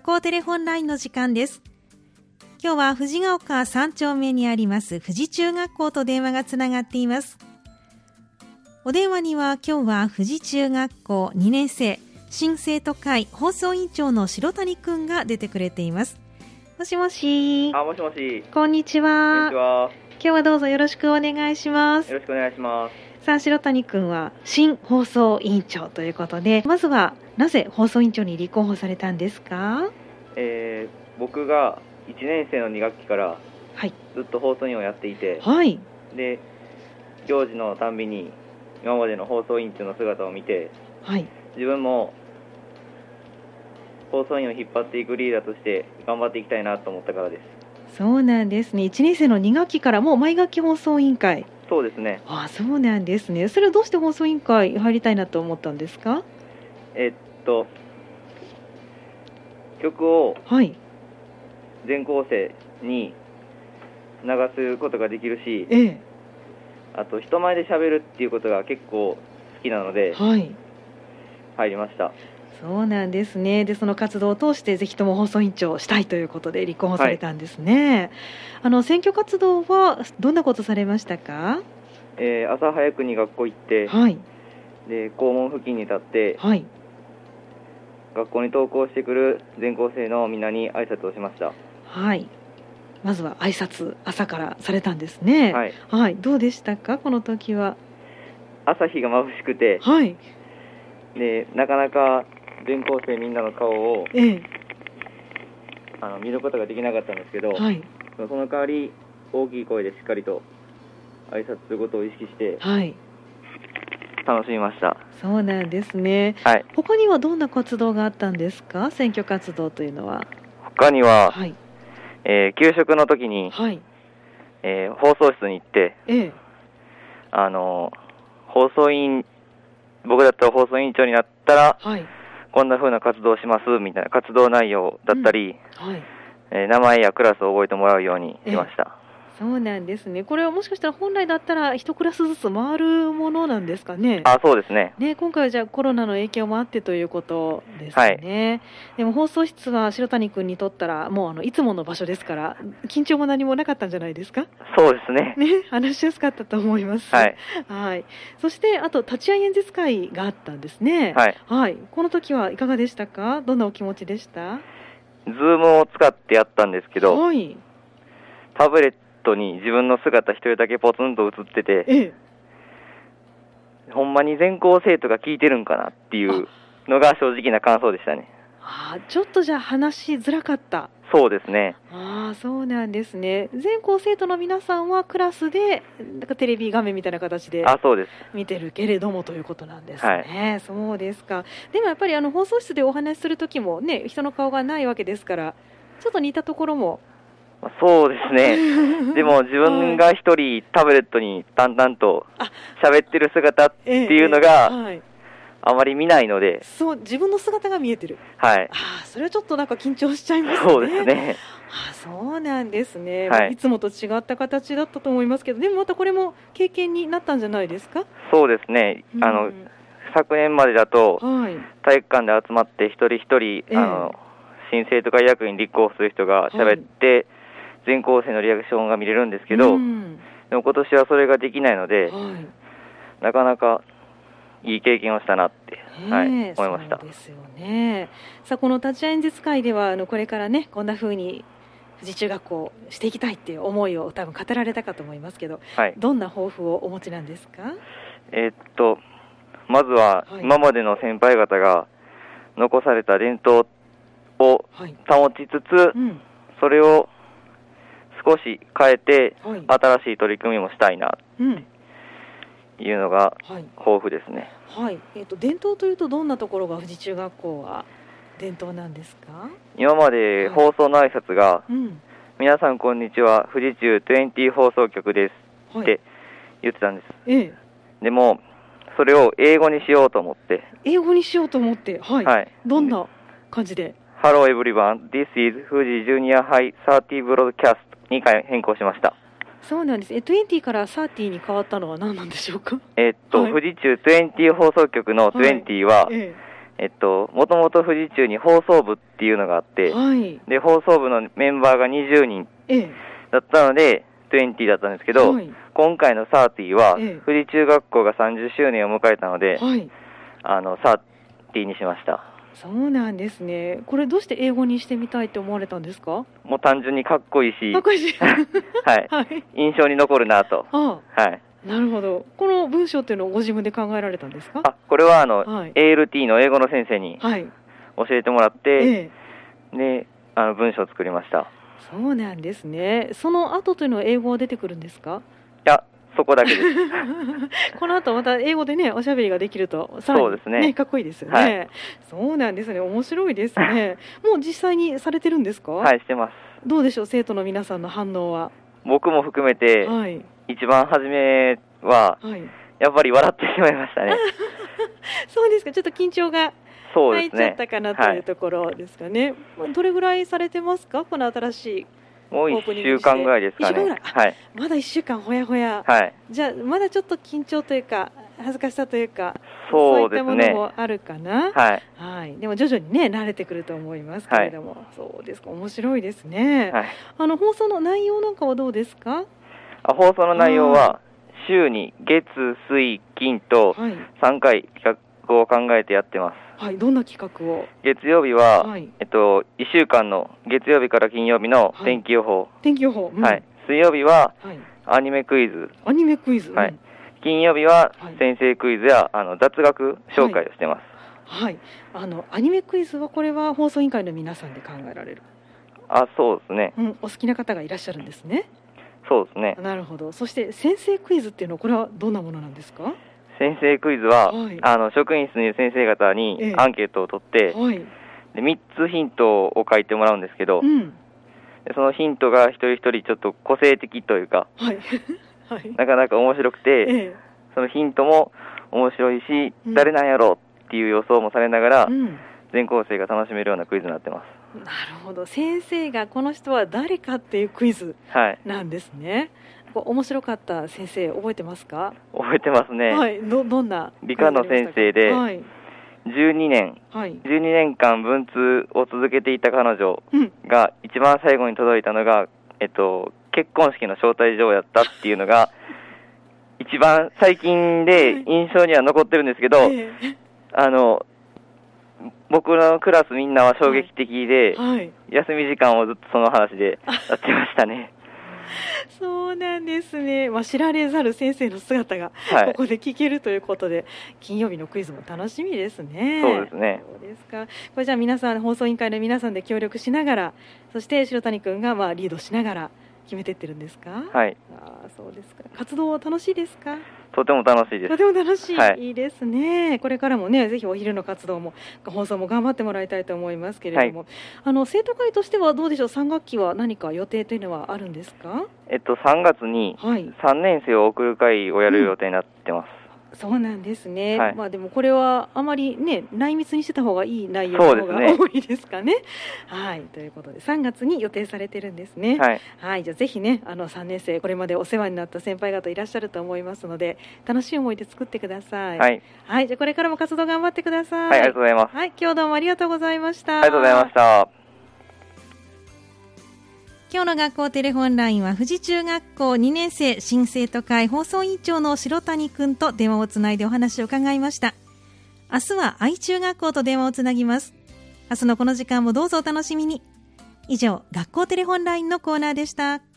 校テレフォンラインの時間です。今日は藤が丘3丁目にあります富士中学校と電話がつながっています。お電話には今日は富士中学校2年生新生徒会放送委員長の白谷くんが出てくれています。もしもし。 もしもし。 こんにちは。 こんにちは。 今日はどうぞよろしくお願いします。 よろしくお願いします。 さあ、白谷くんは新放送委員長ということで、まずはなぜ放送委員長に立候補されたんですか？ 僕が1年生の2学期からずっと放送委員をやっていて、 はい、 で行事のたんびに今までの放送委員長の姿を見て、 はい、 自分も放送委員を引っ張っていくリーダーとして頑張っていきたいなと思ったからです。 そうなんですね。1年生の2学期からもう毎学期放送委員会。 そうですね。 そうなんですね。それはどうして放送委員会入りたいなと思ったんですか？ 曲をはい全校生に流すことができるし、あと人前で喋るっていうことが結構好きなので、 はい、 入りました。 そうなんですね。でその活動を通してぜひとも放送委員長をしたいということで立候補されたんですね。はい、選挙活動はどんなことされましたか？ 朝早くに学校行って、 はい、 で校門付近に立って、 はい、 学校に登校してくる全校生のみんなに挨拶をしました。 はい、まずは挨拶朝からされたんですね。 はい、 はい、どうでしたかこの時は？ 朝日が眩しくて、 はい、 でなかなか全校生みんなの顔を、見ることができなかったんですけど、 はい、 その代わり大きい声でしっかりと挨拶することを意識して、 はい、 楽しみました。 そうなんですね。 はい、 他にはどんな活動があったんですか？選挙活動というのは。 他には、 はい、 給食の時に、 はい、 放送室に行って、放送委員、僕だったら放送委員長になったら、 はい、こんな風な活動をしますみたいな活動内容だったり、 はい、 名前やクラスを覚えてもらうようにしました。 そうなんですね。これはもしかしたら本来だったら一クラスずつ回るものなんですかね。 そうですね。 今回はじゃあコロナの影響もあってということですね。はい、でも放送室は白谷君にとったらもういつもの場所ですから緊張も何もなかったんじゃないですか？ そうですね。 話しやすかったと思います。 はい。 はい。そしてあと立ち会い演説会があったんですね。 はい。 はい。この時はいかがでしたか？どんなお気持ちでした？ ズームを使ってやったんですけど、 はい、 タブレットに自分の姿一人だけポツンと映ってて、ほんまに全校生徒が聞いてるんかなっていうのが正直な感想でしたね。 ちょっとじゃあ話しづらかった。 そうですね。 そうなんですね。全校生徒の皆さんはクラスでテレビ画面みたいな形でそうです見てるけれどもということなんですね。はい、そうですか。でもやっぱり放送室でお話しする時もね、人の顔がないわけですからちょっと似たところも。 そうですね。でも自分が一人タブレットに淡々と喋ってる姿っていうのがあまり見ないので、 そう、自分の姿が見えてる。 はい。 それはちょっとなんか緊張しちゃいますね。 そうですね。 そうなんですね。 はい、 いつもと違った形だったと思いますけど、でもまたこれも経験になったんじゃないですか？ そうですね。昨年までだと体育館で集まって一人一人新生徒会役員立候補する人が喋って、全校生のリアクションが見れるんですけど、でも今年はそれができないので、なかなかいい経験をしたなって、思いました。 そうですよね。さあこの立ち会い演説会ではこれからねこんな風に富士中学校をしていきたいっていう思いを多分語られたかと思いますけど、どんな抱負をお持ちなんですか？ まずは今までの先輩方が残された伝統を保ちつつ、それを少し変えて、新しい取り組みもしたいなっていうのが抱負ですね。 伝統というとどんなところが富士中学校は伝統なんですか？ 今まで放送の挨拶が、皆さんこんにちは、富士中20放送局ですって言ってたんです。でもそれを英語にしようと思って。 どんな感じで Hello everyone, this is Fuji Junior High 30 Broadcast に変更しました。 そうなんです。20から30に変わったのは何なんでしょうか？ 富士中20放送局の20は、 もともと富士中に放送部っていうのがあって、 はい、 で放送部のメンバーが20人だったので、20だったんですけど、はい、今回の30は、富士中学校が30周年を迎えたので、はい、30にしました。 そうなんですね。これどうして英語にしてみたいって思われたんですか？ もう単純にかっこいいし、 かっこいいしはい、はい、印象に残るなと。 はい。なるほど。この文章っていうのをご自分で考えられたんですか？ これははい、ALT の英語の先生に教えてもらって、で文章を作りました。 そうなんですね。その後というのは英語は出てくるんですか？ いや、そこだけですこの後また英語でねおしゃべりができるとさらに、ね、そうですね、かっこいいですよね、はい、そうなんですね。面白いですね。もう実際にされてるんですか？ はい、してます。 どうでしょう、生徒の皆さんの反応は。 僕も含めて、はい、一番初めは、はい、やっぱり笑ってしまいましたねそうですか。ちょっと緊張が入っちゃったかなというところですかね。はい、どれぐらいされてますか、この新しいもう1週間ぐらいですかね。 はい、まだ1週間ほやほや、はい、じゃあまだちょっと緊張というか恥ずかしさというか、そういったものもあるかな。はい、はい、でも徐々にね慣れてくると思いますけれども、はい、そうですか、面白いですね。はい、放送の内容なんかはどうですか？ 放送の内容は週に月水金と3回企画を考えてやってます。 はい、どんな企画を？ 月曜日は、はい、1週間の月曜日から金曜日の天気予報。はい、 天気予報。 はい。水曜日は、はい、アニメクイズ。 アニメクイズ。 はい。金曜日は、先生クイズや雑学紹介をしてます。 はい。アニメクイズはこれは放送委員会の皆さんで考えられる？ そうですね。 お好きな方がいらっしゃるんですね。 そうですね。 なるほど。そして先生クイズっていうのはこれはどんなものなんですか？ 先生クイズは、はい、職員室にいる先生方にアンケートを取って、はい、で3つヒントを書いてもらうんですけど、でそのヒントが一人一人ちょっと個性的というか、はいはい、なかなか面白くて、そのヒントも面白いし、誰なんやろうっていう予想もされながら、全校生が楽しめるようなクイズになってます。 なるほど。先生がこの人は誰かっていうクイズなんですね。はい、面白かった先生覚えてますか？ 覚えてますね。 はい、どんな理科の先生で、はい、12年間文通を続けていた彼女が一番最後に届いたのが、結婚式の招待状やったっていうのが一番最近で印象には残ってるんですけど、僕のクラスみんなは衝撃的で、休み時間をずっとその話でやってましたね。 そうなんですね。知られざる先生の姿がここで聞けるということで、金曜日のクイズも楽しみですね。 そうですね。 そうですか。これじゃあ皆さん、放送委員会の皆さんで協力しながら、そして白谷くんがリードしながら決めてってるんですか？ はい。 そうですか。活動は楽しいですか？ とても楽しいです。 とても楽しい、はい、いいですね。これからもね、ぜひお昼の活動も放送も頑張ってもらいたいと思いますけれども、はい、生徒会としてはどうでしょう。3学期は何か予定というのはあるんですか ？3月に3年生を送る会をやる予定になってます。 そうなんですね。はい、でもこれはあまりね内密にしてた方がいい内容の方が多いですかね。はい、ということで3月に予定されてるんですね。はい、はい、じゃあぜひね3年生これまでお世話になった先輩方いらっしゃると思いますので楽しい思い出作ってください。はい、はい、じゃあこれからも活動頑張ってください。 はい、ありがとうございます。 はい、今日どうもありがとうございました。 ありがとうございました。 今日の学校テレホンラインは富士中学校2年生新生徒会放送委員長の白谷くんと電話をつないでお話を伺いました。明日は愛中学校と電話をつなぎます。明日のこの時間もどうぞお楽しみに。以上、学校テレホンラインのコーナーでした。